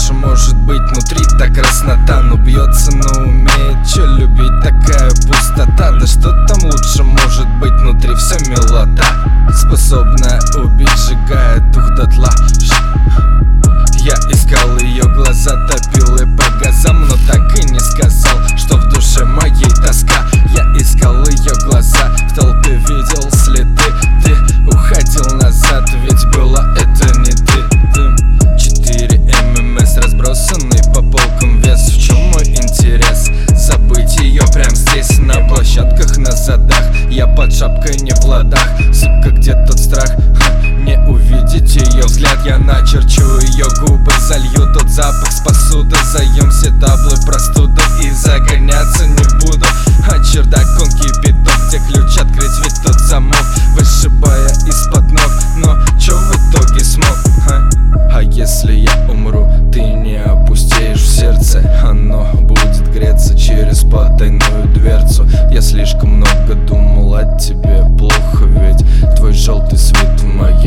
лучше может быть внутри? Так краснота, но бьется, но умеет чё любить? Такая пустота, да что там лучше может быть внутри? Все милота, способная убить, сжигая дух дотла. Я искал ее глаза, топил и по газам, но так и не сказал, что в душе моей тоска. Я искал ее глаза, в толпе видел следы. Ты уходил назад, ведь было это не ты. 4 ММС разбросаны по полкам, вес. В чем мой интерес? Забыть ее прям здесь, на площадках, на задах. Я под шапкой не в ладах, сука, где тот страх? Не увидеть ее взгляд, я начерчу ее губы, залью тот запах с посуды, заем все таблы простуды и загоняться не буду. А чердак он кипяток, где ключ открыть ведь тот замок, вышибая из-под ног. Но чё в итоге смог? А если я умру, ты не опустеешь в сердце, оно будет греться через потайную дверцу. Я слишком много думал о тебе плохо, ведь твой желтый свет в моей